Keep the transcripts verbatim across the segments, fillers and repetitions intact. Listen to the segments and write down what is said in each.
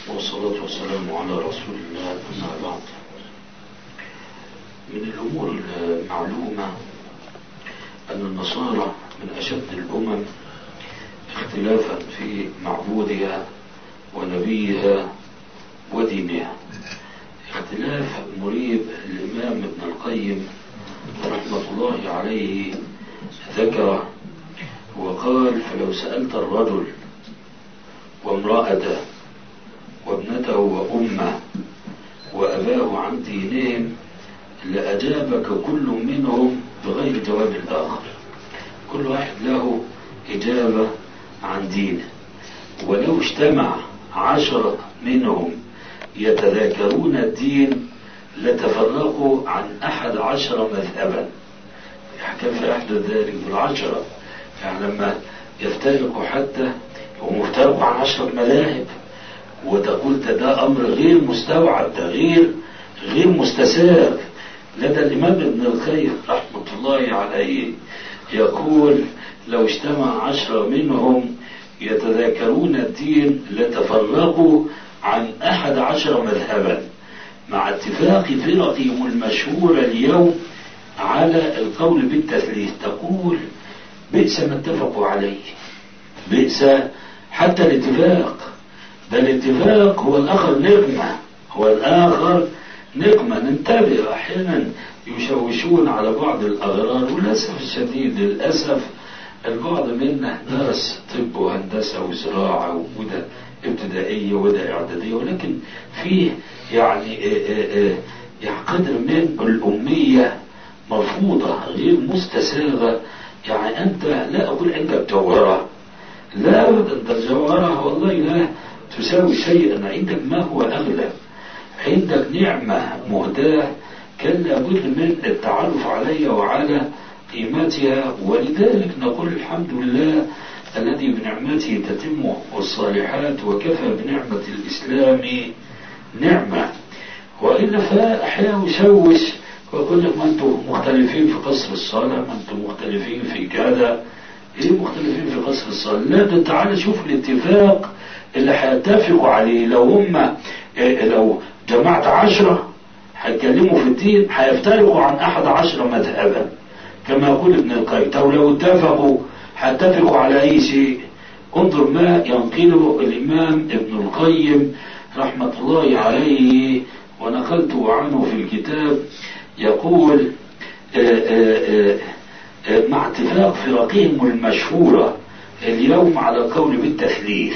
والصلاة والسلام على رسول الله. أما بعد، من الأمور المعلومة أن النصارى من أشد الأمم اختلافا في معبودها ونبيها ودينها، اختلاف مريب. الإمام ابن القيم رحمة الله عليه ذكر وقال: فلو سألت الرجل وامرأته وابنته وأمه وأباه عن دينهم لأجابك كل منهم بغير جواب الآخر. كل واحد له إجابة عن دينه. ولو اجتمع عشرة منهم يتذاكرون الدين لتفرقوا عن أحد عشر مذهبا. كيف يحدث ذلك بالعشرة؟ يعني لما يفترقوا حتى ومفترقوا عن عشرة مذاهب، وتقول ده أمر غير مستوعب، ده غير غير مستساغ. لدى الإمام ابن القيم رحمة الله عليه يقول: لو اجتمع عشرة منهم يتذاكرون الدين لتفرقوا عن أحد عشر مذهبا، مع اتفاق فرقهم المشهورة اليوم على القول بالتثليث. تقول: بئس ما اتفقوا عليه، بئس حتى الاتفاق. ده الاتفاق هو الآخر نقمة، هو الآخر نقمة. ننتبه، أحيانا يشوشون على بعض الأغرار، وللأسف الشديد للأسف البعض منا درس طب وهندسة وزراعة وده ابتدائية وده إعدادية، ولكن فيه يعني قدر من الأمية مرفوضة غير مستساغة. يعني أنت لا أقول عندك جوهرة، لا أبدا، أنت الجوهرة والله لا تساوي شيئا. عندك ما هو أغلى، عندك نعمة مهداة كان لابد من التعرف عليها وعلى قيمتها. ولذلك نقول الحمد لله الذي بنعمته تتم الصالحات، وكفى بنعمة الإسلام نعمة. وإلا فأحيانا يشوش ويقول لك: ما أنتم مختلفين في قصر الصلاة، ما أنتم مختلفين في كذا. إيه مختلفين في قصر الصلاة؟ لا، ده تعالى شوف الاتفاق اللي هيتفقوا عليه. لو هم إيه، لو جمعت عشرة هيتكلموا في الدين هيفترقوا عن أحد عشر مذهبا كما يقول ابن القيم. طب لو اتفقوا هيتفقوا على أي شيء؟ انظر ما ينقله الإمام ابن القيم رحمة الله عليه، ونقلته عنه في الكتاب. يقول: آآ آآ آآ مع اتفاق فرقهم المشهورة اليوم على القول بالتثليث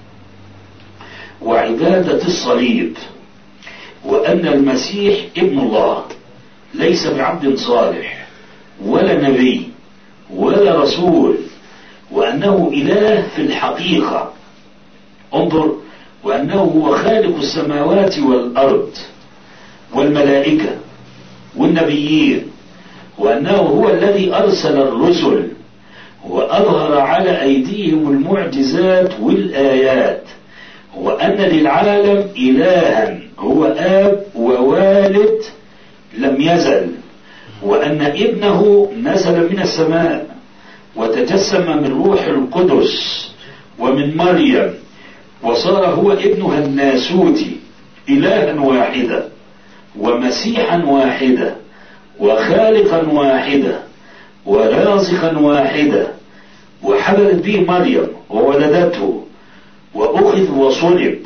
وعبادة الصليب، وأن المسيح ابن الله ليس بعبد صالح ولا نبي ولا رسول، وأنه إله في الحقيقة. انظر: وأنه هو خالق السماوات والأرض والملائكة والنبيين، وأنه هو الذي أرسل الرسل وأظهر على أيديهم المعجزات والآيات، وأن للعالم إلها هو آب ووالد لم يزل، وأن ابنه نزل من السماء وتجسم من روح القدس ومن مريم، وصار هو ابنها الناسوتي إلها واحدا ومسيحا واحدا وخالقا واحدا ورازقا واحدا، وحملت به مريم وولدته، وأخذ وصلب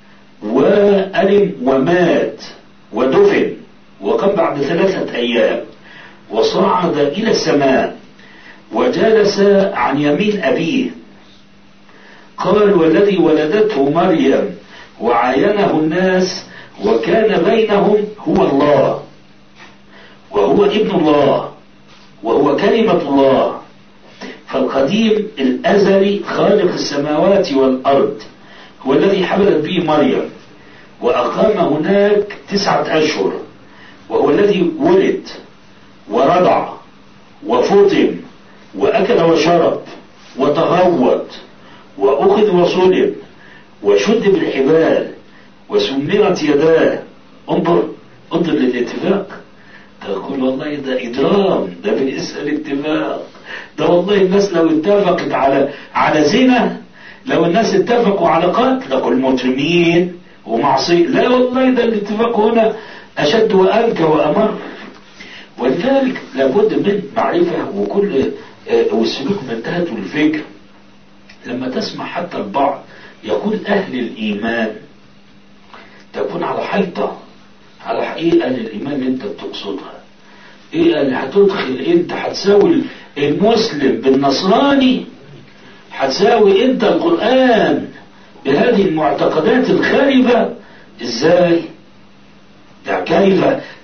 وألم ومات ودفن، وقام بعد ثلاثة أيام وصعد إلى السماء وجلس عن يمين أبيه. قال: والذي ولدته مريم وعاينه الناس وكان بينهم هو الله، وهو ابن الله، وهو كلمة الله. فالقديم الأزلي خالق السماوات والأرض هو الذي حملت به مريم وأقام هناك تسعة أشهر، وهو الذي ولد ورضع وفطم وأكل وشرب وتغوط وأخذ وصلب وشد بالحبال وسمرت يداه. انظر انظر للاتفاق. تقول: والله ده إجرام، ده بالنسبة للاتفاق. ده والله الناس لو اتفقت على على زنا، لو الناس اتفقوا على قتل، لكل المجرمين ومعصية. لا والله ده الاتفاق هنا أشد وأنكى وأمر. ولذلك لابد من معرفة وكل والسلوك منتهته الفكر. لما تسمع حتى البعض يقول أهل الإيمان، تكون على حيطة على حقيقة الإيمان اللي أنت بتقصدها. إيه اللي هتدخل أنت؟ هتساوي المسلم بالنصراني؟ هتساوي أنت القرآن بهذه المعتقدات الخاربة؟ إزاي؟ ده كيف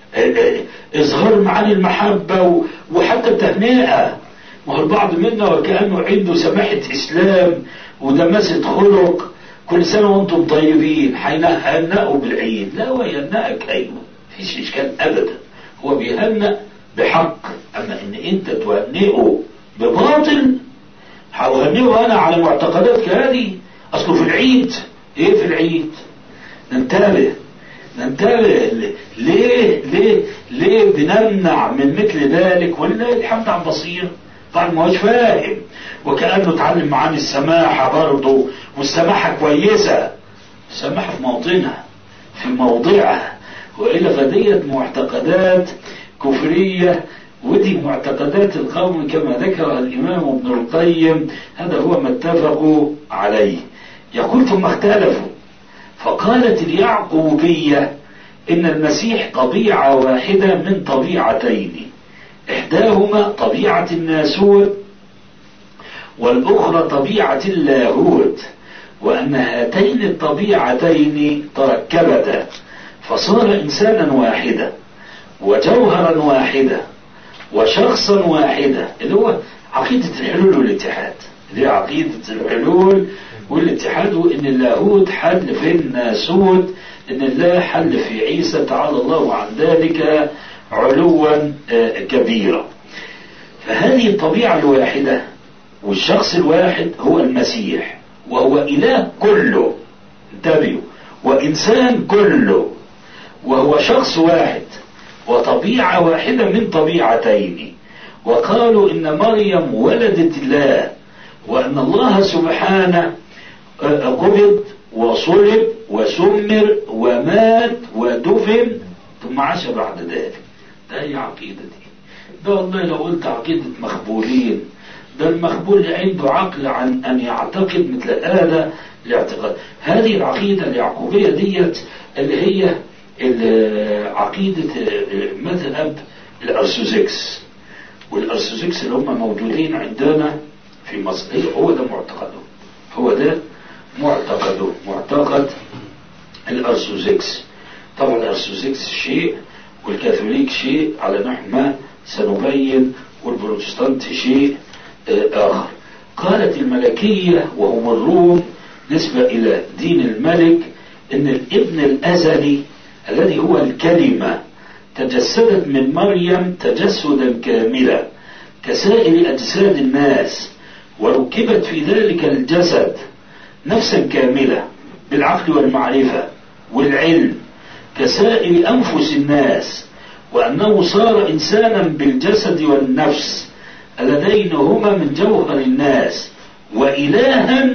إظهار معاني المحبة وحتى التهنئة. وهو البعض منا وكأنه عنده سماحة إسلام ودماسة خلق، كل سنة وانتم طيبين، هينهنأوا بالعيد. لا، هو يهنأك أيوة، مفيش إشكال أبدا، هو بيهنأ بحق. أما إن أنت تهنئه بباطل، هأهنئه أنا على معتقدات كهذه؟ أصله في العيد. إيه في العيد؟ ننتبه ننتبه. ليه ليه ليه بنمنع من مثل ذلك؟ ولله الحمد عن بصير. طبعا ما هوش فاهم، وكأنه اتعلم معاني السماحة برضه، والسماحة كويسة، السماحة في موطنها في موضعها، وإلا فديت معتقدات كفرية، ودي معتقدات القوم كما ذكر الإمام ابن القيم. هذا هو ما اتفقوا عليه. يقول ثم اختلفوا فقالت اليعقوبية إن المسيح طبيعة واحدة من طبيعتين، إحداهما طبيعة الناسوت والأخرى طبيعة اللاهوت، وأن هاتين الطبيعتين تركبتا فصار إنسانا واحدا وجوهرا واحدا وشخصا واحدا، اللي هو عقيدة الحلول والاتحاد. اللي هي عقيدة الحلول والاتحاد، وإن اللاهوت حل في الناسوت، إن الله حل في عيسى تعالى الله عن ذلك علوا كبيرا. فهذه الطبيعة الواحدة والشخص الواحد هو المسيح، وهو إله كله، انتبهوا، وإنسان كله، وهو شخص واحد وطبيعة واحدة من طبيعتين. وقالوا إن مريم ولدت الله، وأن الله سبحانه قبض وصلب وسمر ومات ودفن ثم عاش بعد ذلك. ده هي عقيدة دي. ده والله لو قلت عقيدة مخبولين، ده المخبول اللي عنده عقل عن أن يعتقد مثل هذا الاعتقاد. هذه العقيدة اليعقوبية ديت اللي هي عقيدة مذهب الأرثوذكس، والأرثوذكس اللي هم موجودين عندنا في مصر، هو ده معتقده، هو ده معتقده، معتقد الأرثوذكس. طبعا الأرثوذكس شيء والكاثوليك شيء على نحو ما سنبين، والبروتستانت شيء آخر. قالت الملكية وهم الروم نسبة إلى دين الملك إن الابن الأزلي الذي هو الكلمة تجسدت من مريم تجسدا كاملا كسائر أجساد الناس، وركبت في ذلك الجسد نفسا كاملة بالعقل والمعرفة والعلم كسائر أنفس الناس، وأنه صار إنسانا بالجسد والنفس اللذين هما من جوهر الناس، وإلها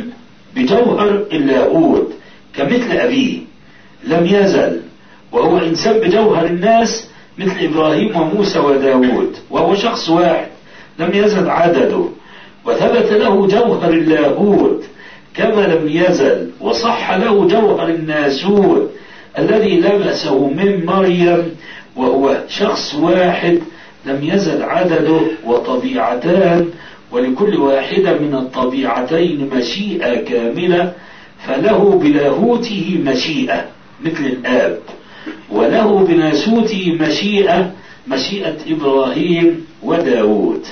بجوهر اللاهوت كمثل أبيه لم يزل، وهو إنسان بجوهر الناس مثل إبراهيم وموسى وداود، وهو شخص واحد لم يزل عدده، وثبت له جوهر اللاهوت كما لم يزل، وصح له جوهر الناسوت الذي لبسه من مريم، وهو شخص واحد لم يزل عدده، وطبيعتان، ولكل واحدة من الطبيعتين مشيئة كاملة، فله بلاهوته مشيئة مثل الآب، وله بناسوته مشيئة مشيئة إبراهيم وداود.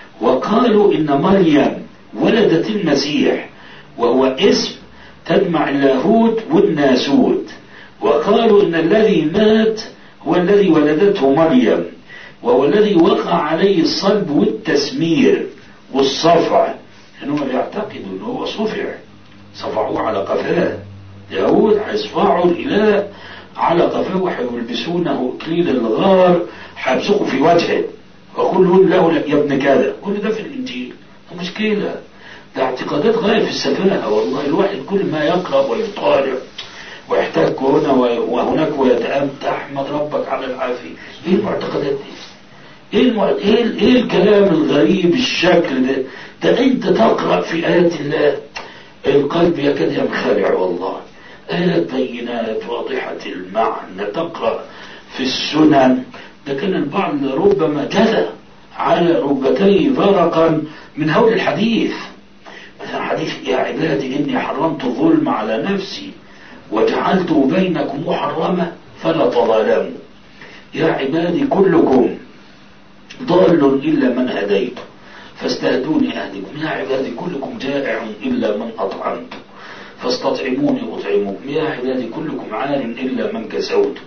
وقالوا إن مريم ولدت المسيح، وهو اسم تجمع اللاهوت والناسوت. وقالوا إن الذي مات هو الذي ولدته مريم، وهو الذي وقع عليه الصلب والتسمير والصفع، لأنه يعتقد أنه هو صفع، صفعوه على قفاه. يهود هيصفعوا الإله على قفاه ويلبسونه إكليل الغار، هيبصقوا في وجهه ويقولون له يا ابن كذا. كل ده في الإنجيل، مشكلة. ده اعتقادات غاية في السفاهة والله. الواحد كل ما يقرأ ويطالع ويحتك هنا وهناك ويتأمل، تحمد ربك على العافية. ايه المعتقدات دي؟ ايه, المع... إيه, ال... ايه الكلام الغريب الشكل ده؟ ده انت تقرأ في آيات الله القلب يكاد ينخلع والله. آيات بينات واضحة المعنى، تقرأ في السنن. ده كان البعض ربما جلى على ركبتيه فرقا من هول الحديث، مثلا حديث يا عبادي إني حرمت الظلم على نفسي وجعلته بينكم محرمة فلا تظالموا، يا عبادي كلكم ضال إلا من هديته فاستهدوني أهدكم، يا عبادي كلكم جائع إلا من أطعمته فاستطعموني أطعمكم، يا عبادي كلكم عار إلا من كسوته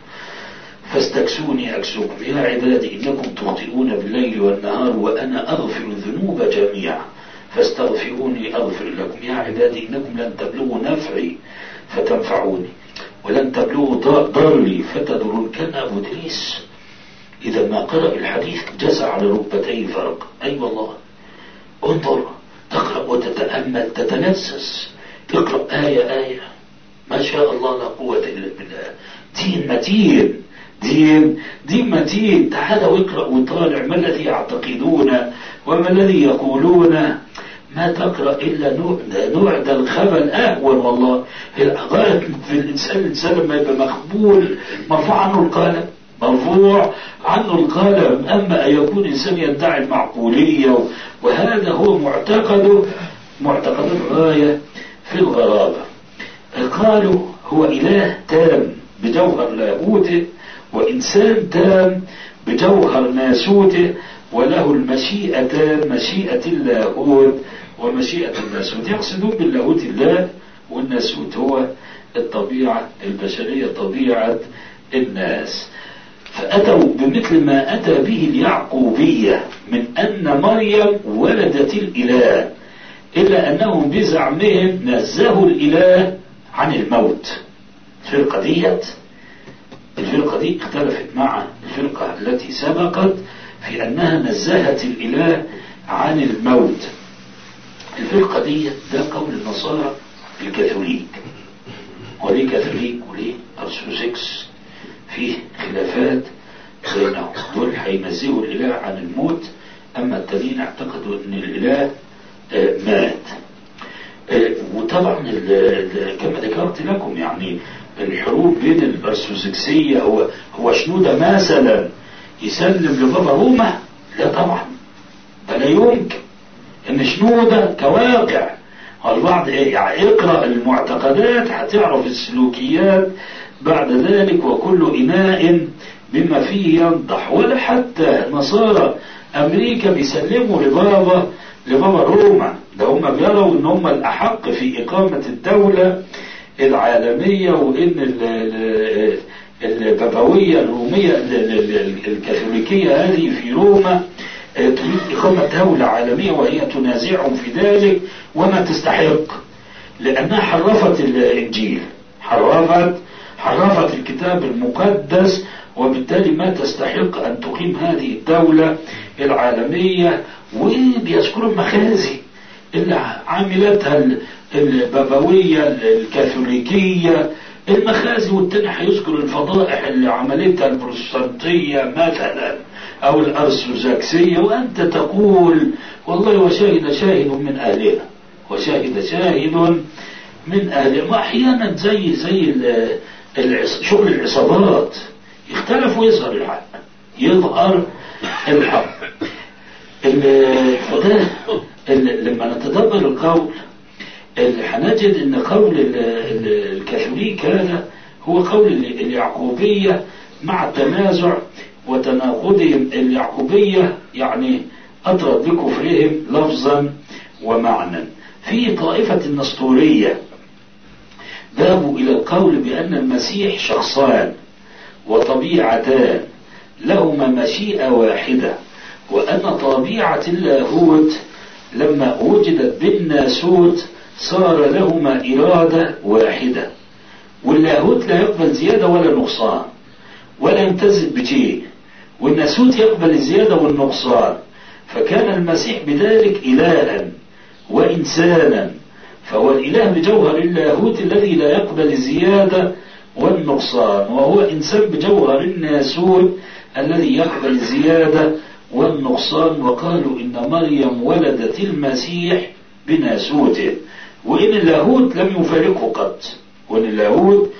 فاستكسوني أكسوكم، يا عبادي إنكم تخطئون بالليل والنهار وأنا أغفر الذنوب جميعا فاستغفروني أغفر لكم، يا عبادي إنكم لن تبلغوا نفعي فتنفعوني ولن تبلغوا ضري فتضرون. كان أبو إدريس إذا ما قرأ الحديث جزع على ركبتيه فرق. أي أيوة والله، انظر تقرأ وتتأمل تتلسس، تقرأ آية آية ما شاء الله لا قوة إلا بالله. دين متين، دين دين متين. تعال واقرأ وطالع ما الذي يعتقدون وما الذي يقولون. ما تقرأ إلا نوع ده, نوع ده الخبل أهون والله. الغاية في الإنسان الإنسان لما يبقى مخبول مرفوع عنه القلم، مرفوع عنه القلم. أما أن يكون إنسان يدعي المعقولية وهذا هو معتقده، معتقد الغاية في الغرابة. قالوا هو إله تام بجوهر لاهوته وإنسان تام بجوهر ناسوته، وله المشيئتان، مشيئة اللاهوت ومشيئة الناسوت. يقصدون باللاهوت الله والناسوت هو الطبيعة البشرية، طبيعة الناس. فأتوا بمثل ما أتى به اليعقوبية من أن مريم ولدت الإله، إلا أنهم بزعمهم نزهوا الإله عن الموت. الفرقة ديت الفرقة دي اختلفت مع الفرقة التي سبقت في أنها نزهت الإله عن الموت. الفرقة دي ده قول النصارى الكاثوليك. وليه كاثوليك وليه أرثوذكس؟ فيه خلافات بينهم. دول هينزهوا الإله عن الموت، أما التانيين اعتقدوا أن الإله مات. وطبعا كما ذكرت لكم يعني الحروب بين الأرثوذكسية هو هو شنودة مثلا يسلم لبابا روما؟ لا طبعا، ده لا يمكن. ان شنودة كواقع البعض ايه يعني اقرأ المعتقدات هتعرف السلوكيات بعد ذلك، وكل إناء بما فيه ينضح. ولا حتى نصارى أمريكا بيسلموا لبابا لبابا روما، ده هم بيروا ان هم الأحق في إقامة الدولة العالمية، وإن البابوية الرومية الكاثوليكية هذه في روما تريد إقامة دولة عالمية وهي تنازعهم في ذلك وما تستحق، لأنها حرفت الإنجيل، حرفت حرفت الكتاب المقدس، وبالتالي ما تستحق أن تقيم هذه الدولة العالمية. وبيذكروا المخازي اللي عملتها البابوية الكاثوليكية، المخازي، والتاني هيذكر الفضائح اللي عملتها البروتستانتية مثلا أو الأرثوذكسية، وأنت تقول والله وشاهد شاهد من أهلها، وشاهد شاهد من أهلها. وأحيانا زي زي شغل العصابات يختلف ويظهر الحق، يظهر الحق. فده لما نتدبر القول هنجد ان قول الكاثوليك هذا هو قول اليعقوبية مع التنازع وتناقضهم. اليعقوبية يعني أطرد بكفرهم لفظا ومعنى. في طائفة النسطورية ذهبوا إلى القول بأن المسيح شخصان وطبيعتان لهما مشيئة واحدة، وأن طبيعة اللاهوت لما وجدت بالناسوت صار لهما إرادة واحدة، واللاهوت لا يقبل زيادة ولا نقصان ولا يمتزج بشيء، والناسوت يقبل الزيادة والنقصان. فكان المسيح بذلك إلها وإنسانا، فهو الإله بجوهر اللاهوت الذي لا يقبل الزيادة والنقصان، وهو إنسان بجوهر الناسوت الذي يقبل الزيادة والنقصان. وقالوا إن مريم ولدت المسيح بناسوته، وإن اللاهوت لم يفارقه قط، وإن اللاهوت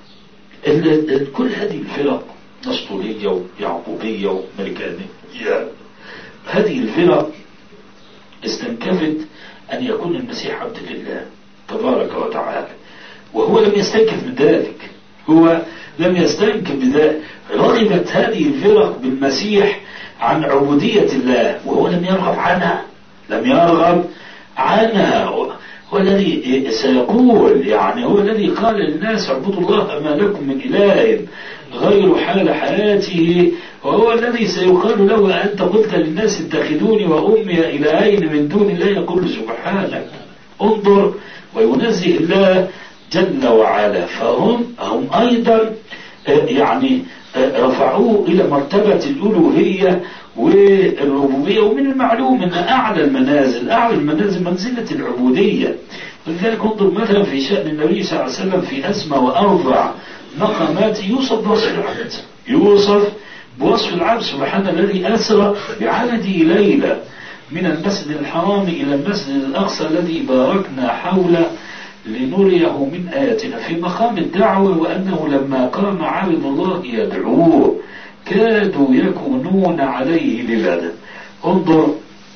كل هذه الفرق نسطورية ويعقوبية وملكانية، هذه الفرق استنكفت أن يكون المسيح عبد لله تبارك وتعالى، وهو لم يستنكف بذلك، هو لم يستنكف بذلك. رغبت هذه الفرق بالمسيح عن عبودية الله، وهو لم يرغب عنها، لم يرغب عنها. هو الذي سيقول، يعني هو الذي قال للناس اعبدوا الله ما لكم من إله غير حال حياته، وهو الذي سيقال له أنت قلت للناس اتخذوني وأمي إلهين من دون الله، يقول سبحانك. انظر، وينزه الله جل وعلا. فهم هم أيضا يعني رفعوه إلى مرتبة الألوهية والربوبية. ومن المعلوم أن أعلى المنازل أعلى المنازل منزلة العبودية. ولذلك انظر مثلا في شأن النبي صلى الله عليه وسلم في أسمى وأرفع مقامات يوصف بوصف العبد، يوصف بوصف العبد. سبحان الذي أسرى بعبده ليلة من المسجد الحرام إلى المسجد الأقصى الذي باركنا حوله لنريه من آياتنا، في مقام الدعوة. وأنه لما قام عبد الله يدعوه كادوا يكونون عليه لبدا. انظر،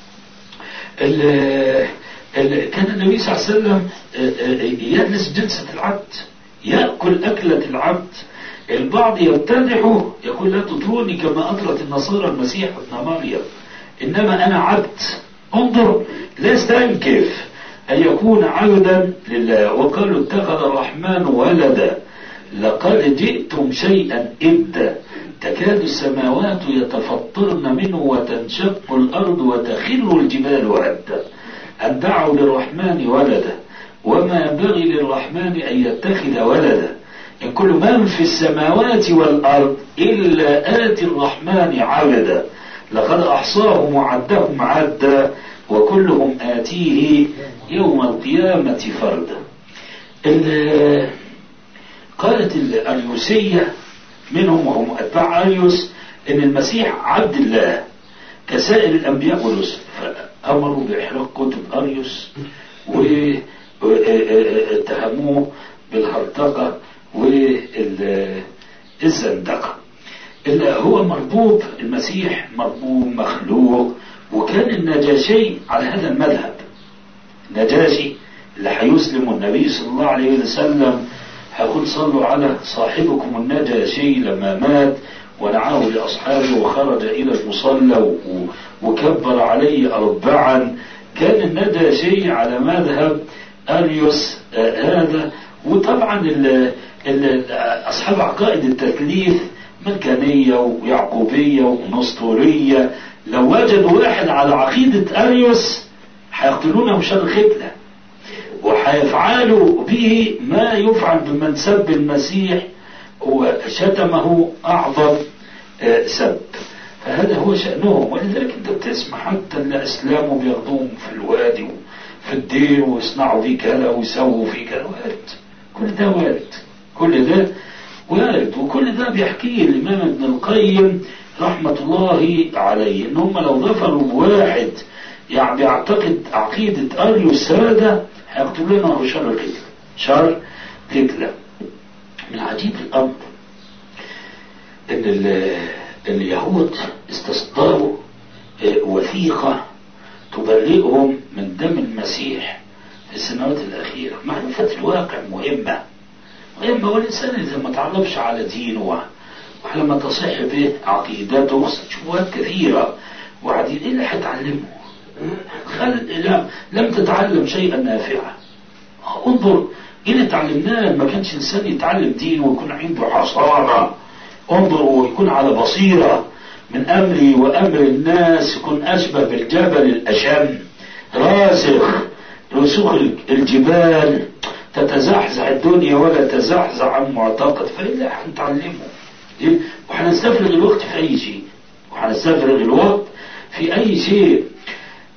ال ال كان النبي صلى الله عليه وسلم يجلس جلسة العبد، يأكل أكلة العبد. البعض يمتدحه يقول لا تطروني كما أطرت النصارى المسيح ابن مريم، إنما أنا عبد. انظر، لا يستنكف أن يكون عبدا لله. وقالوا اتخذ الرحمن ولدا لقد جئتم شيئا إدا تكاد السماوات يتفطرن منه وتنشق الأرض وتخر الجبال هدا أن دعوا للرحمن ولدا وما ينبغي للرحمن أن يتخذ ولدا إن كل من في السماوات والأرض إلا آتي الرحمن عبدا لقد أحصاهم وعدهم عدا وكلهم آتيه يوم القيامة فردا. قالت الأريوسية منهم وهم أتباع أريوس إن المسيح عبد الله كسائر الأنبياء والرسل، فأمروا بإحراق كتب أريوس واتهموه بالهرطقة والزندقة. هو مربوب، المسيح مربوب مخلوق. وكان النجاشي على هذا المذهب، النجاشي اللي هيسلم النبي صلى الله عليه وسلم هيقول صلوا على صاحبكم النجاشي لما مات ونعاه لأصحابه وخرج إلى المصلى وكبر عليه أربعا. كان النجاشي على مذهب أريوس هذا. وطبعا ال ال أصحاب عقائد التثليث ملكانية ويعقوبية ونسطورية لو وجدوا واحد على عقيدة أريوس هيقتلونه شر الختلة، وهيفعلوا به ما يفعل بمن سب المسيح وشتمه أعظم سب. فهذا هو شأنهم. ولذلك انت بتسمع حتى اللي أسلاموا بياخدوهم في الوادي وفي الدير ويصنعوا فيه كذا ويسووا فيه كذا. وارد، كل ده وارد، كل ده وارد. وكل ده بيحكيه الإمام ابن القيم رحمة الله عليه، ان هم لو ظفروا بواحد يعني بيعتقد عقيدة أريوس هذا هيقتلونه شر القتلة، شر قتلة. من عجيب الأمر ان اليهود استصدروا وثيقة تبرئهم من دم المسيح في السنوات الأخيرة. معرفة الواقع مهمة مهمة، والإنسان إذا ما تعرفش على دينه وعلى ما تصح به عقيدته شبهات كثيرة وعديد، إيه اللي هتعلمه؟ خل... لم تتعلم شيئا نافعا. انظر إيه تعلمناه. ما كانش إنسان يتعلم دينه ويكون عنده حصانة، انظر، ويكون على بصيرة من أمري وأمر الناس، يكون أشبه بالجبل الأشم راسخ رسوخ الجبال، تتزحزح الدنيا ولا تزحزح عن معتقد. فإلا هنتعلمه إيه؟ وحنستفرغ الوقت في أي شيء، وحنستفرغ الوقت في أي شيء.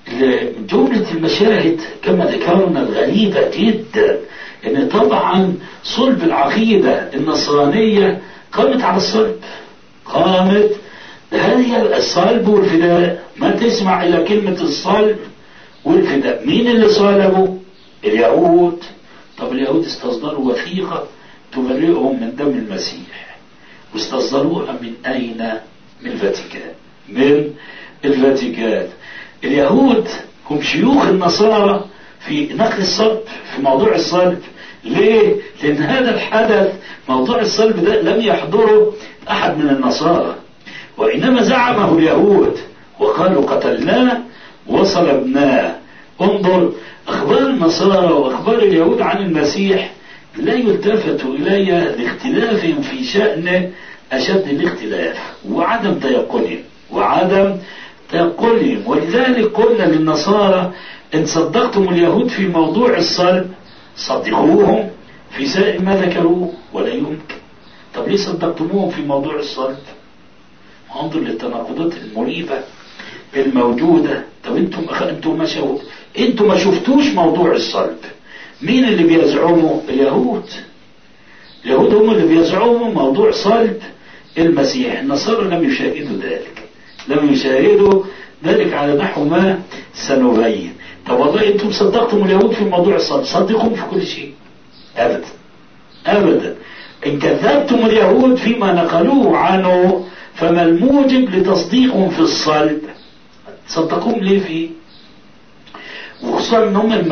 جملة المشاهد كما ذكرنا الغريبة جدا ان طبعا صلب العقيدة النصرانية قامت على الصلب، قامت هذه الصلب والفداء. ما تسمع الى كلمة الصلب والفداء. مين اللي صلبوا؟ اليهود. طب اليهود استصدروا وثيقة تبرئهم من دم المسيح، واستصدروها من اين؟ من الفاتيكان. من الفاتيكان. اليهود هم شيوخ النصارى في نقل الصلب، في موضوع الصلب. ليه؟ لان هذا الحدث موضوع الصلب ده لم يحضره احد من النصارى، وانما زعمه اليهود وقالوا قتلناه وصلبناه. انظر اخبار النصارى واخبار اليهود عن المسيح لا يلتفت الي لاختلافهم في شأنه اشد الاختلاف وعدم تيقنهم وعدم تيقنهم. ولذلك قلنا للنصارى ان صدقتم اليهود في موضوع الصلب صدقوهم في سائر ما ذكروه ولا يمكن. طب ليه صدقتموهم في موضوع الصلب؟ انظر للتناقضات المريبة الموجودة. طب انتم انتم ما شو... انتم ما شفتوش موضوع الصلب. مين اللي بيزعموا؟ اليهود. اليهود هم اللي بيزعموا موضوع صلب المسيح. النصارى لم يشاهدوا ذلك، لم يشاهدوا ذلك على نحو ما سنبين. طب والله انتم صدقتم اليهود في موضوع الصلب، صدقهم في كل شيء؟ ابدا ابدا. ان كذبتم اليهود فيما نقلوه عنه فما الموجب لتصديقهم في الصلب؟ صدقوهم ليه فيه؟ وخصوصا ان هم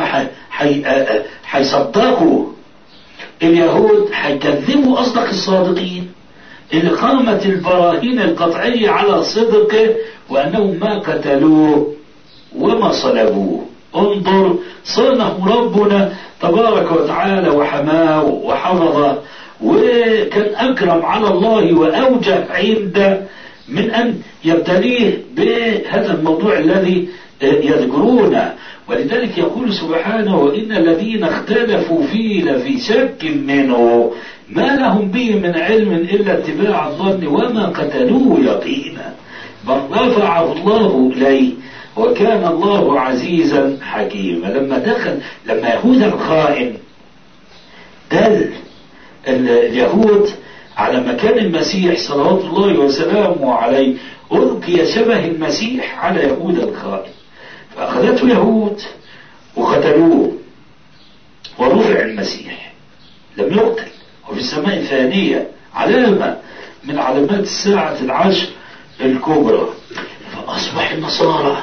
حيصدقوا اليهود حيكذبوا اصدق الصادقين اللي قامت البراهين القطعية على صدقه وانهم ما قتلوه وما صلبوه. انظر صانه ربنا تبارك وتعالى وحماه وحفظه، وكان اكرم على الله واوجه عنده من ان يبتليه بهذا الموضوع الذي يذكرونه. ولذلك يقول سبحانه وإن الذين اختلفوا فيه لفي شك منه ما لهم به من علم إلا اتباع الظن وما قتلوه يقينا بل رفعه الله إليه وكان الله عزيزا حكيما. لما دخل لما يهوذا الخائن دل اليهود على مكان المسيح صلوات الله وسلامه عليه، ألقي شبه المسيح على يهوذا الخائن فأخذته يهود وقتلوه ورفع المسيح لم يقتل. وفي السماء ثانية علامة من علامات الساعة العشر الكبرى. فأصبح النصارى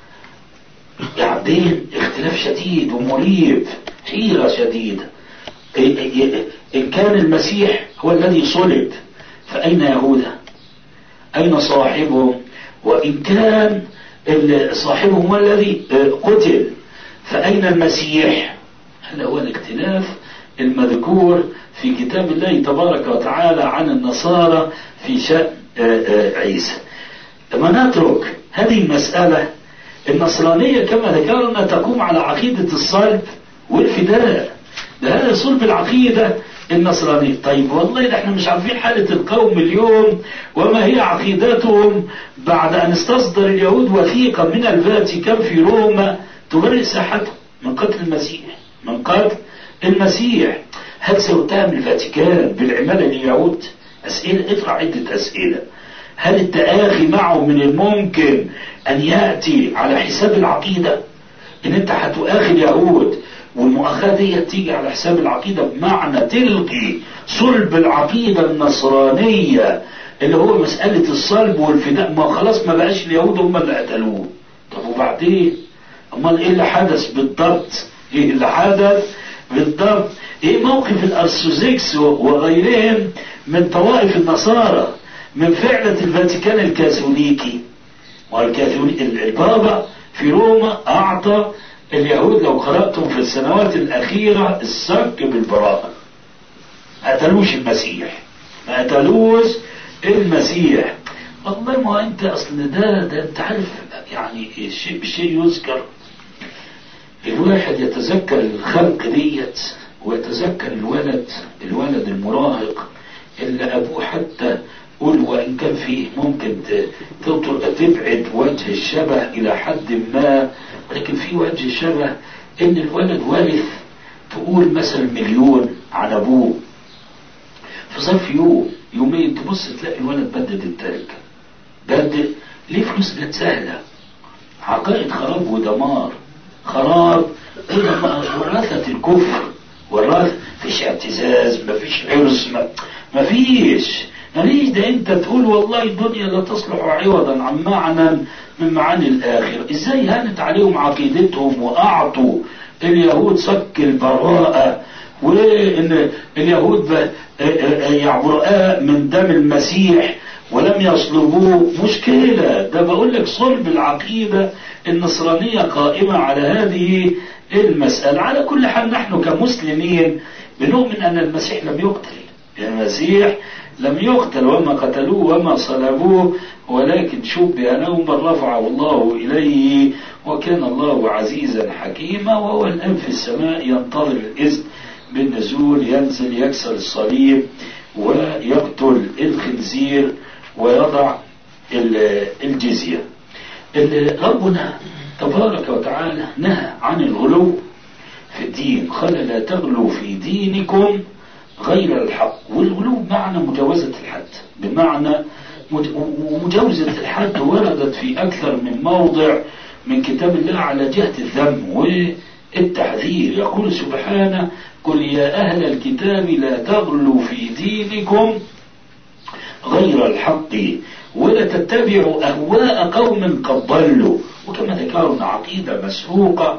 قاعدين اختلاف شديد ومريب، حيرة شديدة. إن كان المسيح هو الذي صلب فأين يهوذا؟ أين صاحبهم؟ وإن كان صاحبهم هو الذي قتل فأين المسيح؟ هذا هو الاختلاف المذكور في كتاب الله تبارك وتعالى عن النصارى في شأن عيسى. لما نترك هذه المسألة النصرانية كما ذكرنا تقوم على عقيدة الصلب والفداء. هذا صلب العقيدة النصرانية. طيب والله احنا مش عارفين حالة القوم اليوم وما هي عقيدتهم بعد ان استصدر اليهود وثيقة من الفاتيكان في روما تبرئ ساحتهم من قتل المسيح من قتل المسيح. هل سيتهم الفاتيكان بالعمالة لليهود؟ اسئلة اطرح عدة اسئلة. هل التآخي معه من الممكن ان يأتي على حساب العقيدة؟ ان انت هتؤاخي اليهود والمؤاخاة دي تيجي على حساب العقيدة بمعنى تلقي صلب العقيدة النصرانية اللي هو مسألة الصلب والفداء. ما خلاص ما بقاش اليهود هم اللي قتلوه. طب وبعدين امال ايه اللي حدث بالضبط؟ ايه اللي حدث بالضبط؟ ايه موقف الارثوذكس وغيرهم من طوائف النصارى من فعلة الفاتيكان الكاثوليكي؟ والكاثوليك البابا في روما اعطى اليهود لو قرأتم في السنوات الأخيرة السك بالبراءة. ما قتلوش المسيح، ما قتلوش المسيح. والله ما أنت أصل ده ده أنت عارف يعني الشيء بالشيء يذكر. الواحد يتذكر الخلق ديت ويتذكر الولد الولد المراهق اللي أبوه حتى قل وإن كان فيه ممكن تبعد وجه الشبه إلى حد ما لكن في وجه شبه ان الولد وارث تقول مثلا مليون عن ابوه، في ظرف يوم يومين تبص تلاقي الولد بدد التركه. بدد ليه؟ فلوس جت سهله. عقائد خراب ودمار، خراب ودمار، ورثة الكفر، ورث فيش اعتزاز، مفيش عرس، مفيش مفيش ده انت تقول والله الدنيا لا تصلح عوضا عن معنى من معاني الاخره. ازاي هانت عليهم عقيدتهم واعطوا اليهود صك البراءه، وان اليهود يعبرؤاء من دم المسيح ولم يصلبوه. مشكلة ده، بقول لك صلب العقيدة النصرانية قائمة على هذه المسألة. على كل حال نحن كمسلمين بنؤمن أن المسيح لم يقتل، المسيح لم يقتل وما قتلوه وما صلبوه، ولكن شبه لهم بل رفعه الله إليه، وكان الله عزيزا حكيما، وهو الآن في السماء ينتظر الإذن بالنزول، ينزل يكسر الصليب ويقتل الخنزير ويضع الجزية. ربنا تبارك وتعالى نهى عن الغلو في الدين، قال لا تغلوا في دينكم غير الحق. والغلو بمعنى مجاوزة الحد، بمعنى ومجاوزة الحد وردت في أكثر من موضع من كتاب الله على جهة الذم والتحذير. يقول سبحانه قل يا أهل الكتاب لا تغلوا في دينكم غير الحق ولا تتبعوا أهواء قوم قد ضلوا. وكما ذكرنا عقيدة مسروقة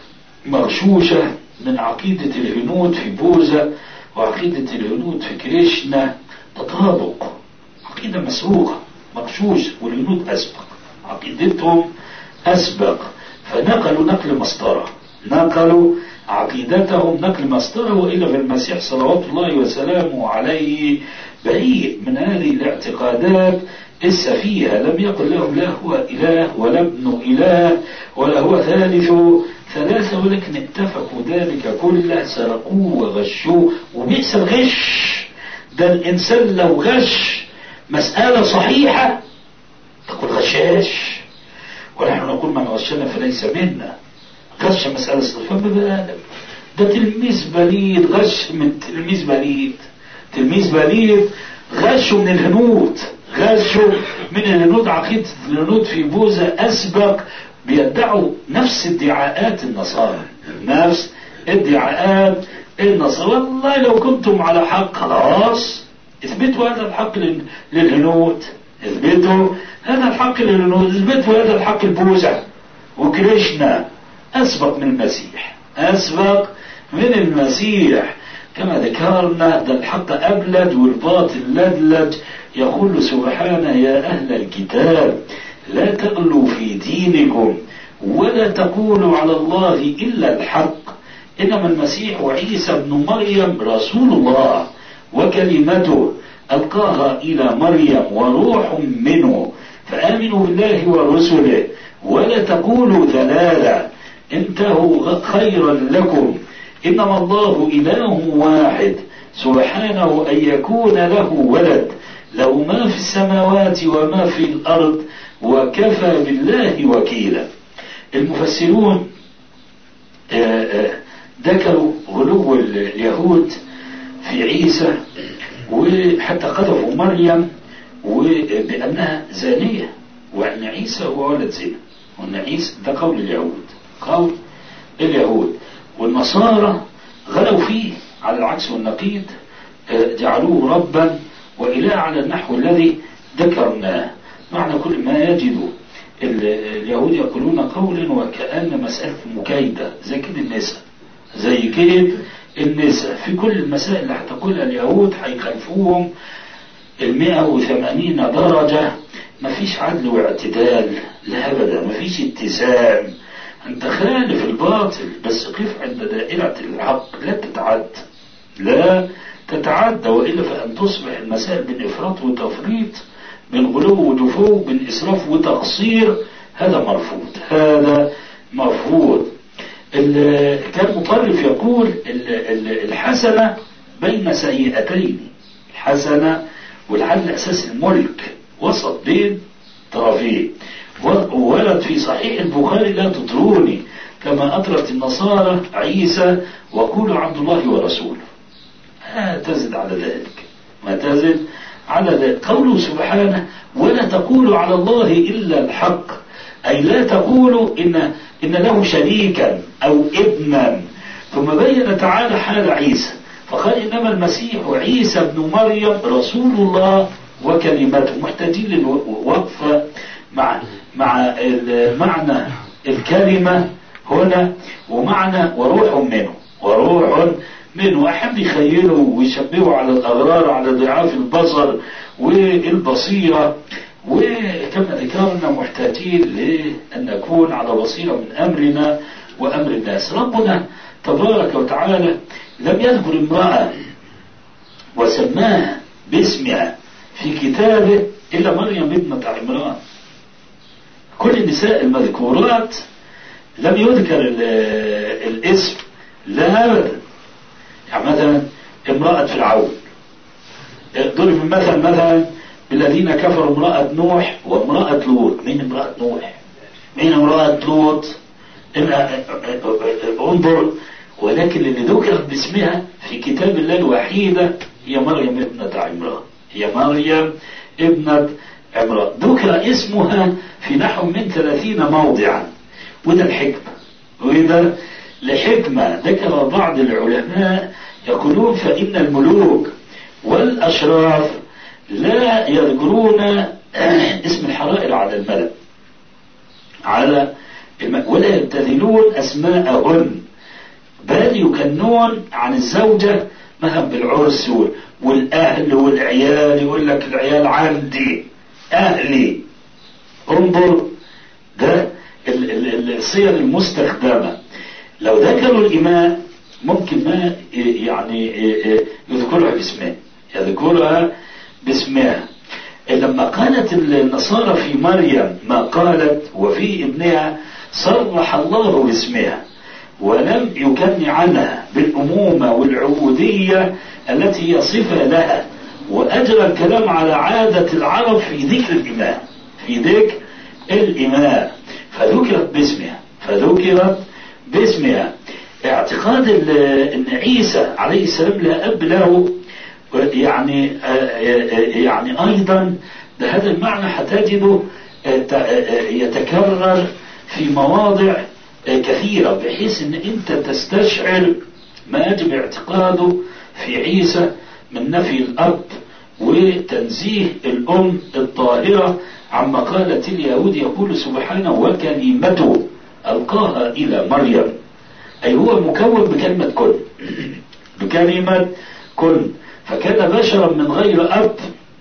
مغشوشة من عقيدة الهنود في بوذا وعقيدة الهنود في كريشنا، تطابق، عقيدة مسروقة مغشوشة، والهنود أسبق، عقيدتهم أسبق، فنقلوا نقل مسطرة، نقلوا عقيدتهم نقل مسطرة. وإلا في المسيح صلوات الله وسلامه عليه بريء من هذه الاعتقادات السفيهة. لم يقل لهم لا هو إله ولا ابن إله ولا هو ثالث ثلاثة، ولكن اتفقوا ذلك كله، سرقوه وغشوه. وبئس الغش ده، الإنسان لو غش مسألة صحيحة تقول غشاش، ونحن نقول من غشنا فليس منا. غش مسألة صحيحة ده تلميذ بليد، غش من تلميذ بليد، تلميذ بليد غشوا من الهنود، غشوا من الهنود. عقيدة الهنود في بوذا أسبق، بيدعوا نفس ادعاءات النصارى، نفس ادعاءات النصارى. والله لو كنتم على حق خلاص اثبتوا هذا الحق للهنود، اثبتوا هذا الحق للهنود، اثبتوا هذا الحق لبوذا وكريشنا. أسبق من المسيح، أسبق من المسيح كما ذكرنا. ده الحق أبلد والباطل لدلج. يقول سبحانه يا أهل الكتاب لا تغلوا في دينكم ولا تقولوا على الله إلا الحق إنما المسيح وعيسى ابن مريم رسول الله وكلمته ألقاها إلى مريم وروح منه فآمنوا بالله ورسله ولا تقولوا ثلاثة انتهوا خيرا لكم إنما الله إله واحد سبحانه أن يكون له ولد له ما في السماوات وما في الأرض وكفى بالله وكيلا. المفسرون ذكروا غلو اليهود في عيسى، وحتى قذفوا مريم وبأنها زانية، وأن عيسى هو ولد زنا، وأن عيسى ده قول اليهود، قول اليهود. والنصارى غلوا فيه على العكس والنقيض، جعلوه ربا وإله على النحو الذي ذكرناه. معنى كل ما يجد اليهود يقولون قولا وكأن مسألة مكايدة زي كده النساء، زي كده النساء في كل المسائل اللي هتقولها اليهود هيخالفوهم المئة وثمانين درجة. مفيش عدل واعتدال، لا أبدا، مفيش اتسام. أنت خالف الباطل بس قف عند دائرة الحق، لا تتعد، لا تتعدى، وإلا فأن تصبح المسائل بين إفراط وتفريط، بين غلو ودفو، بين إسراف وتقصير. هذا مرفوض، هذا مرفوض. كان مطرف يقول الحسنة بين سيئتين، الحسنة والعدل أساس الملك، وسط بين طرفين. وورد في صحيح البخاري لا تطروني كما أطرت النصارى عيسى وقولوا عبد الله ورسوله. لا تزد على ذلك، ما تزد على ذلك. قوله سبحانه ولا تقولوا على الله إلا الحق، أي لا تقولوا إن, إن له شريكا أو ابنا. ثم بين تعالى حال عيسى فقال إنما المسيح عيسى ابن مريم رسول الله وكلمته. محتاجين للوقفة مع مع معنى الكلمة هنا ومعنى وروح منه. وروح منه أحب يخيله ويشبهه على الأغرار، على ضعاف البصر والبصيرة. وكما ذكرنا محتاجين لأن نكون على بصيرة من أمرنا وأمر الناس. ربنا تبارك وتعالى لم يذكر امرأة وسماها باسمها في كتابه إلا مريم ابنة عمران. كل النساء المذكورات لم يذكر الاسم لا أبدا. يعني مثلا امرأة فرعون ضرب مثلا مثلا الذين كفروا امرأة نوح وامرأة لوط. مين امرأة نوح؟ مين امرأة لوط؟ انظر. ولكن اللي ذكرت باسمها في كتاب الله الوحيدة هي مريم ابنة عمران. هي مريم ابنة عمران ذكر اسمها في نحو من ثلاثين موضعا. وده الحكمة، وده لحكمة ذكر بعض العلماء يقولون فإن الملوك والأشراف لا يذكرون اسم الحرائر على الملأ على الم... ولا يبتذلون أسماءهن، بل يكنون عن الزوجة مثلا بالعرس والأهل والعيال. يقول لك العيال عندي أهلي. انظر ده الصيغ المستخدمة. لو ذكروا الإماء ممكن ما يعني يذكرها باسمها، يذكرها باسمها. لما قالت النصارى في مريم ما قالت وفي ابنها صرح الله باسمها ولم يكن عنها بالأمومة والعبودية التي هي صفة لها، وأجرى الكلام على عادة العرب في ذكر الإماء في ذكر الإماء فذكرت باسمها فذكرت باسمها. اعتقاد ان عيسى عليه السلام لا أب له يعني يعني أيضا هذا المعنى حتجده يتكرر في مواضع كثيرة بحيث ان انت تستشعر ما يجب اعتقاده في عيسى من نفي الأب وتنزيه الأم الطاهرة عما قالت اليهود. يقول سبحانه وكلمته ألقاها إلى مريم، أي هو مكون بكلمة كن بكلمة كن فكان بشرا من غير أب.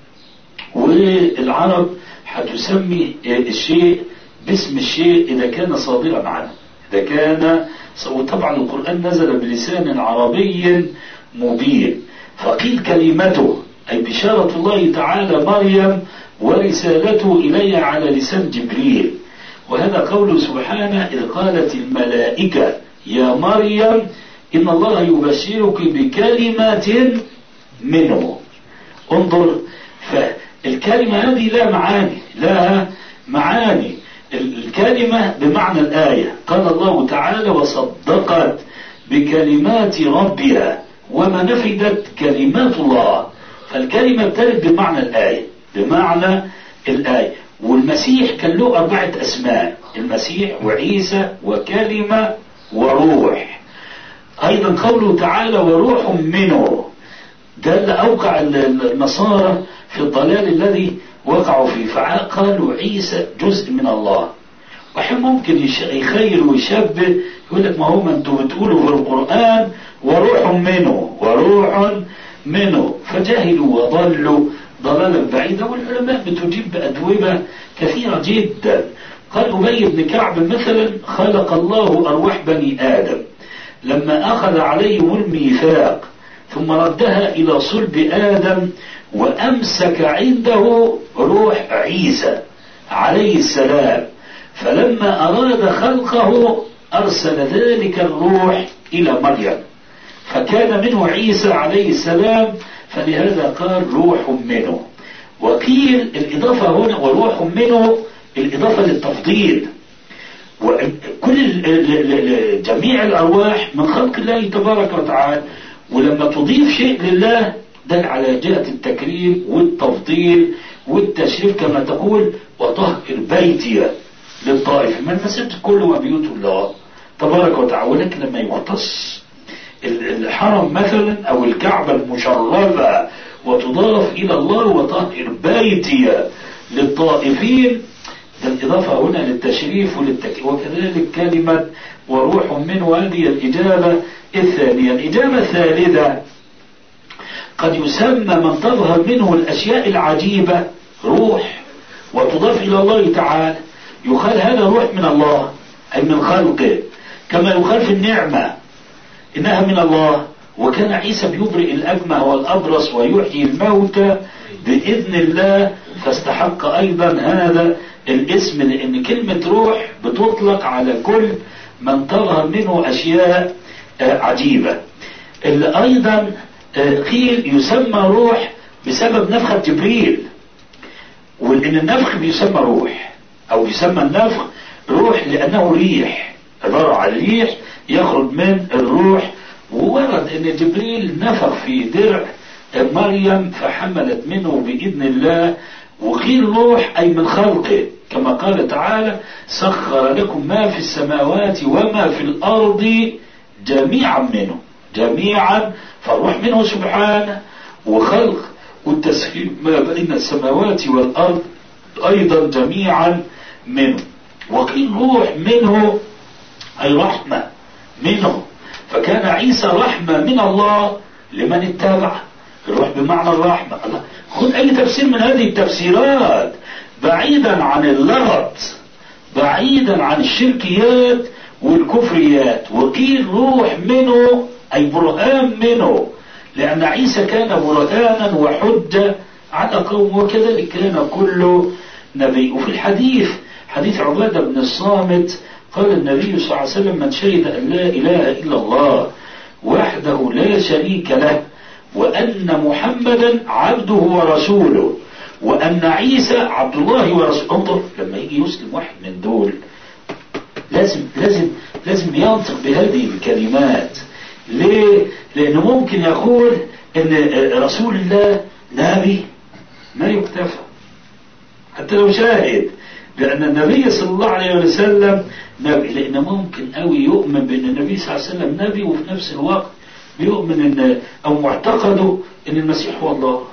والعرب هتسمي الشيء باسم الشيء إذا كان صادرا عنه، إذا كان. وطبعا القرآن نزل بلسان عربي مبين. فقيل كلمته أي بشارة الله تعالى مريم ورسالته إليها على لسان جبريل. وهذا قوله سبحانه إذ قالت الملائكة يا مريم إن الله يبشرك بكلمات منه. انظر، فالكلمة هذه لا معاني لها معاني. الكلمة بمعنى الآية. قال الله تعالى وصدقت بكلمات ربها وما نفدت كلمات الله. فالكلمة ترد بمعنى الآية بمعنى الآية. والمسيح كان له أربعة أسماء، المسيح وعيسى وكلمة وروح. أيضا قوله تعالى وروح منه، ده اللي أوقع النصارى في الضلال الذي وقعوا فيه. فقالوا عيسى جزء من الله. واحد ممكن يخيل ويشبه يقول لك ما هو ما انتوا بتقولوا في القرآن وروح منه وروح منه، فجاهلوا وضلوا ضلالا بعيدا. والعلماء بتجيب بأدوبة كثيرة جدا. قال أبي بن كعب مثلا خلق الله أرواح بني آدم لما أخذ عليهم الميثاق ثم ردها إلى صلب آدم وأمسك عنده روح عيسى عليه السلام، فلما أراد خلقه أرسل ذلك الروح إلى مريم فكان منه عيسى عليه السلام، فلهذا قال روح منه. وقيل الإضافة هنا وروح منه الإضافة للتفضيل، وكل جميع الأرواح من خلق الله تبارك وتعالى. ولما تضيف شيء لله دل على جهة التكريم والتفضيل والتشريف، كما تقول وطهر بيتي للطائف. ما المسجد كله بيوت الله تبارك وتعالى، ولكن لما يختص الحرم مثلا أو الكعبة المشرفة وتضاف إلى الله وطهر بيتي للطائفين، الإضافة هنا للتشريف وللتكريم. وكذلك كلمة وروح منه، هذه الإجابة الثانية. الإجابة الثالثة قد يسمى من تظهر منه الأشياء العجيبة روح وتضاف إلى الله تعالى، يقال هذا روح من الله أي من خلقه، كما يقال في النعمة إنها من الله. وكان عيسى بيبرئ الأكمه والأبرص ويحيي الموتى بإذن الله، فاستحق أيضا هذا الاسم، لأن كلمة روح بتطلق على كل من تظهر منه أشياء عجيبة. اللي أيضا قيل يسمى روح بسبب نفخة جبريل، وإن النفخ بيسمى روح أو يسمى النفخ روح لأنه ريح، عبارة عن ريح يخرج من الروح. وورد أن جبريل نفخ في درع مريم فحملت منه بإذن الله. وقيل روح أي من خلقه، كما قال تعالى سخر لكم ما في السماوات وما في الأرض جميعا منه، جميعا فالروح منه سبحانه، وخلق والتسخير ما بين السماوات والأرض أيضا جميعا منه. وقيل روح منه أي رحمة منه، فكان عيسى رحمة من الله لمن اتبع. الروح بمعنى الرحمة. الله، خذ أي تفسير من هذه التفسيرات بعيدا عن اللغط، بعيدا عن الشركيات والكفريات. وقيل روح منه أي برهان منه، لأن عيسى كان برهانا وحجة على قوم، وكذلك كان كل نبي. وفي الحديث حديث عبادة بن الصامت قال النبي صلى الله عليه وسلم من شهد أن لا إله إلا الله وحده لا شريك له وأن محمدا عبده ورسوله وأن عيسى عبد الله ورسوله. انظر لما يجي يسلم واحد من دول لازم لازم لازم ينطق بهذه الكلمات. ليه؟ لأنه ممكن يقول أن رسول الله نبي ما يكتفى حتى لو شاهد لأن النبي صلى الله عليه وسلم نبي، لأنه ممكن قوي يؤمن بأن النبي صلى الله عليه وسلم نبي وفي نفس الوقت بيؤمن أن أو معتقده أن المسيح هو الله،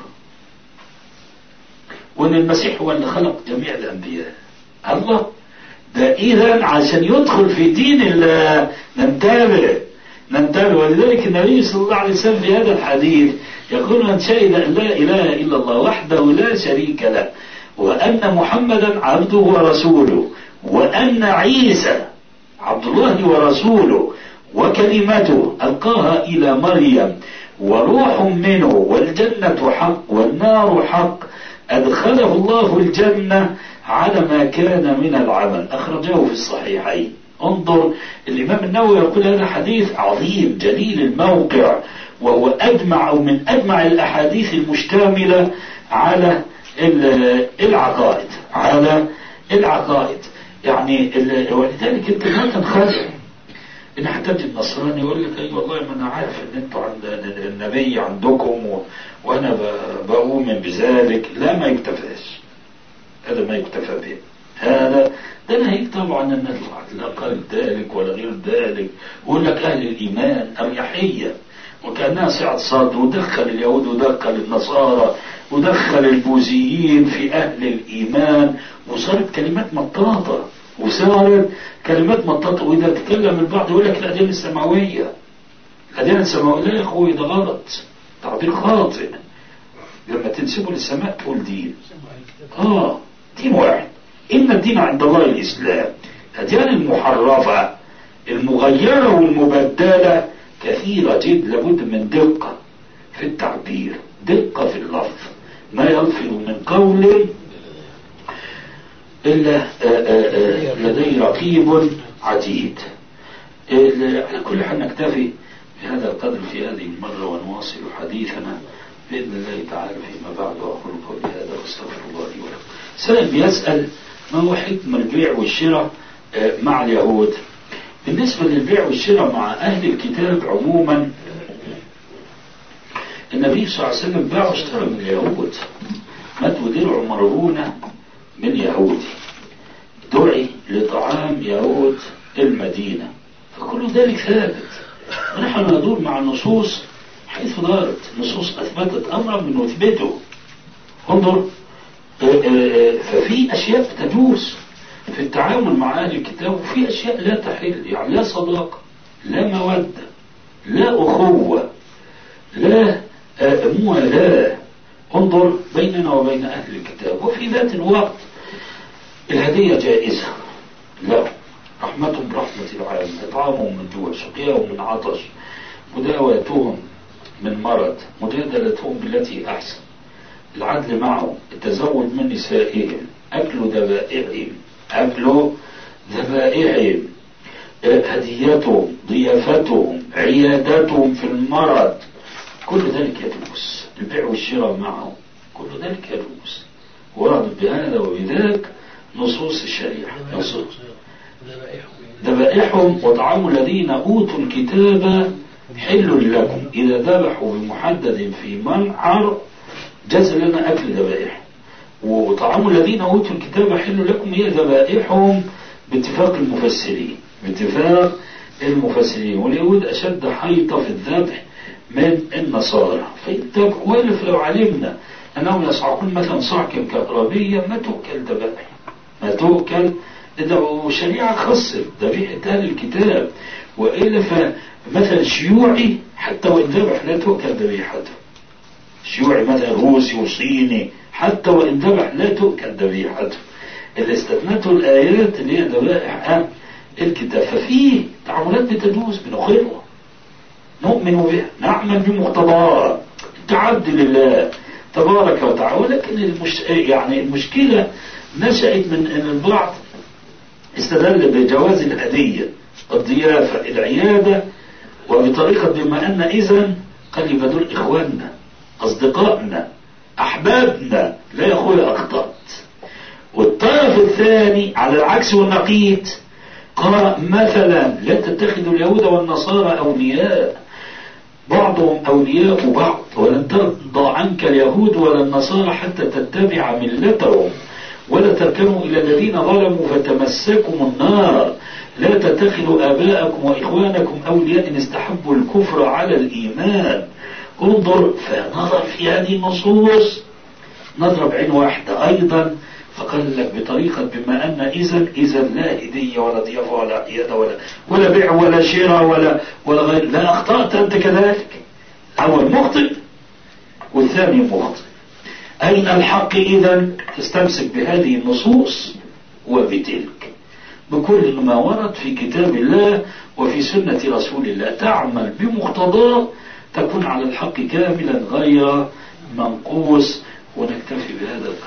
وأن المسيح هو اللي خلق جميع الأنبياء. الله ده إذا عشان يدخل في دين الله ننتبه ننتبه. ولذلك النبي صلى الله عليه وسلم في هذا الحديث يقول من شهد أن لا إله إلا الله وحده لا شريك له وأن محمدا عبده ورسوله وأن عيسى عبد الله ورسوله وكلمته ألقاها إلى مريم وروح منه والجنة حق والنار حق أدخله الله الجنة على ما كان من العمل، أخرجه في الصحيحين. انظر الإمام النووي يقول هذا حديث عظيم جليل الموقع، وهو أجمع أو من أجمع الأحاديث المشتملة على العقائد على العقائد يعني. ولذلك انت ما تنخدع ان حتى النصراني يقول لك اي والله ما انا عارف ان انتوا عند النبي عندكم و... وانا ب... بؤمن بذلك. لا، ما يكتفاش، هذا ما يكتفى به. هذا ده ناهيك طبعا ان لا قال ذلك ولا غير ذلك. ويقول لك اهل الايمان اريحيه وكانها سعة صاد، ودخل اليهود ودخل النصارى ودخل البوذيين في اهل الايمان، وصارت كلمات مطاطه وصارت كلمات مطاطه. واذا تكلم البعض يقول لك الاديان السماويه الاديان السماويه. لا يا اخوي، ده غلط، تعبير خاطئ. لما تنسبه للسماء تقول دين اه دين واحد، ان الدين عند الله الاسلام. الاديان المحرفه المغيره والمبدله كثيره جدا، لابد من دقه في التعبير، دقه في اللفظ، ما يلفظ من قول إلا لدي رقيب عتيد. على كل حال نكتفي بهذا القدر في هذه المرة ونواصل حديثنا بإذن الله تعالى فيما بعد. وأقول قولي هذا واستغفر الله لي ولكم. سائل بيسأل ما هو حكم البيع والشراء مع اليهود. بالنسبة للبيع والشراء مع أهل الكتاب عموما، النبي صلى الله عليه وسلم باع واشترى من اليهود. مدوا درع مرهونة من يهودي، دعي لطعام يهود المدينة، فكل ذلك ثابت. ونحن ندور مع النصوص حيث دارت. النصوص أثبتت أمرا من نثبته. انظر، ففي أشياء تجوز في التعامل مع أهل الكتاب، وفي أشياء لا تحل، يعني لا صداقة، لا مودة، لا أخوة، لا موالاة. انظر بيننا وبين أهل الكتاب. وفي ذات الوقت الهدية جائزة، لا، رحمتهم برحمة العالم، إطعامهم من جوع، سقياهم من عطش، مداواتهم من مرض، مجادلتهم بالتي أحسن، العدل معهم، التزود من نسائهم، أكل ذبائحهم، أكل ذبائحهم، هديتهم، ضيافتهم، عيادتهم في المرض، كل ذلك يجوز. البيع والشراء معهم كل ذلك يجوز، ورد بهذا وبذاك نصوص الشريعة. نصوص ذبائحهم وطعام الذين أوتوا الكتاب حل لكم إذا ذبحوا بمحدد في منعر جاز لنا أكل ذبائحهم. وطعام الذين أوتوا الكتاب حل لكم هي ذبائحهم باتفاق المفسرين، باتفاق المفسرين. واليهود أشد حيطة في الذبح من النصارى. فإنت كوالف لو علمنا أنهم يصعقون مثلا صعقا كهربيا ما تؤكل ذبائح، ما تؤكل، وشريعة خاصة ذبيحة أهل الكتاب. وإلا فمثلا شيوعي حتى وإن ذبح لا تؤكل ذبيحته، شيوعي مثلا روسي وصيني حتى وإن ذبح لا تؤكل ذبيحته. اللي استثنته الآيات اللي هي ذبائح أهل الكتاب. ففيه تعاملات بتجوز، بنخلها، نؤمن بها، نعمل بمقتضاها، التعبد لله تبارك وتعالى. ولكن المش... يعني المشكلة نشأت من أن البعض استدل بجواز الهدية، الضيافة، العيادة، وبطريقة بما أن إذن قال يبقى دول إخواننا، أصدقائنا، أحبابنا، لا يا أخويا أخطأت. والطرف الثاني على العكس والنقيض قال مثلا لا تتخذوا اليهود والنصارى أولياء، بعضهم أولياء بعض، ولن ترضى عنك اليهود ولا النصارى حتى تتبع ملتهم، ولا تركنوا إلى الذين ظلموا فتمسكم النار، لا تتخذوا آباءكم وإخوانكم أولياء إن استحبوا الكفر على الإيمان. انظر، فنظر في هذه النصوص نضرب عين واحدة أيضا، فقال لك بطريقة بما أن إذن إذن لا هدية ولا ضيافة ولا عيادة ولا ولا بيع ولا شراء ولا ولا غير. لا، أخطأت أنت كذلك، أول مخطئ والثاني مخطئ. أين الحق إذن؟ تستمسك بهذه النصوص وبتلك، بكل ما ورد في كتاب الله وفي سنة رسول الله، تعمل بمقتضاه تكون على الحق كاملا غير منقوص. ونكتفي بهذا.